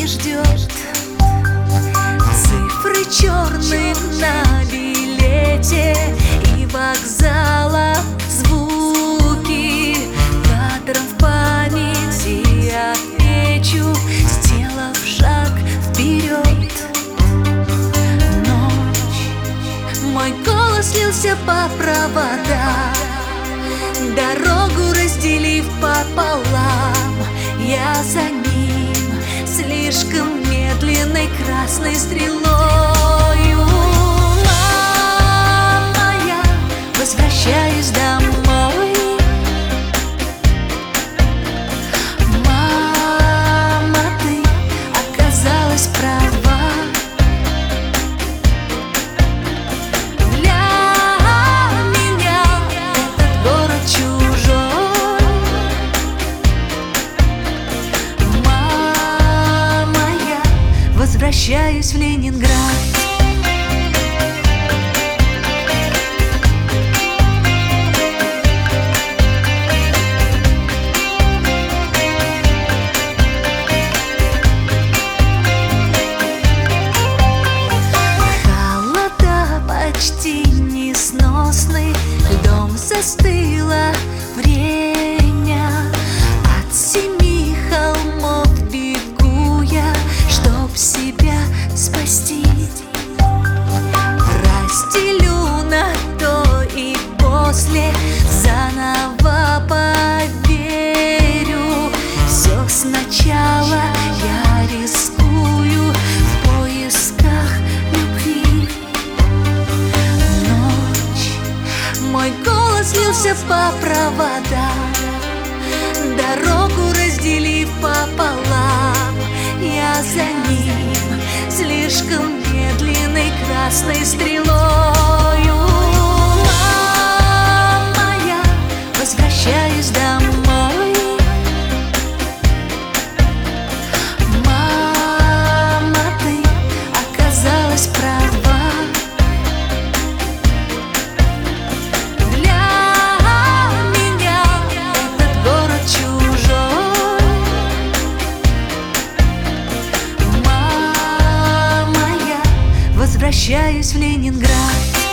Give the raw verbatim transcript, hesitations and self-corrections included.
не ждет. Цифры черные на билете и вокзала звуки кадром в памяти отмечу, сделав шаг вперед. Ночь, мой голос лился по проводам, дорогу разделив пополам. Я за ним слишком медленной красной стрелою. Мама, я возвращаюсь домой. Мама, ты оказалась права. Для меня этот город чужой. Мама, я возвращаюсь в Ленинград. Почти несносный, льдом застыло время. От семи холмов бегу я, чтоб себя спасти. Расстелю на то и после, заново поверю. Все сначала я рискую в поисках любви. Мой голос лился по проводам, дорогу разделив пополам. Я за ним слишком медленной красной стрелою. Мама, я возвращаюсь домой. Мама, ты оказалась права. Возвращаюсь в Ленинград.